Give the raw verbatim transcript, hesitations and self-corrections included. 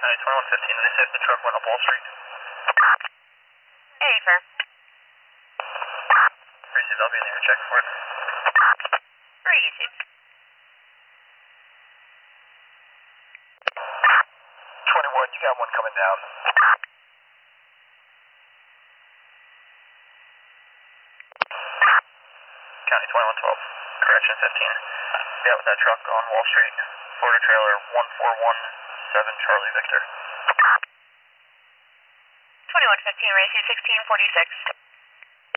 County twenty-one fifteen, did they say if the truck went up Wall Street? Hey, sir. Received, I'll be in here to check for it. Pretty easy. twenty-one, you got one coming down. County twenty-one twelve, correction fifteen. Yeah, with that truck on Wall Street, Florida trailer one four one seven Charlie Victor. twenty-one fifteen, Racy sixteen forty-six.